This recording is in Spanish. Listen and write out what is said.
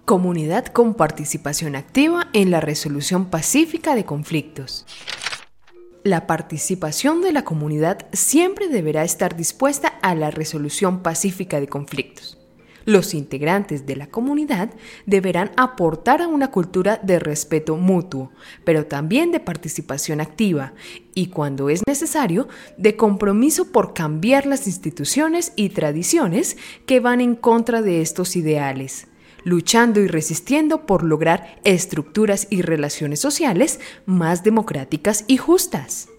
Comunidad con participación activa en la resolución pacífica de conflictos. La participación de la comunidad siempre deberá estar dispuesta a la resolución pacífica de conflictos. Los integrantes de la comunidad deberán aportar a una cultura de respeto mutuo, pero también de participación activa y, cuando es necesario, de compromiso por cambiar las instituciones y tradiciones que van en contra de estos ideales, luchando y resistiendo por lograr estructuras y relaciones sociales más democráticas y justas.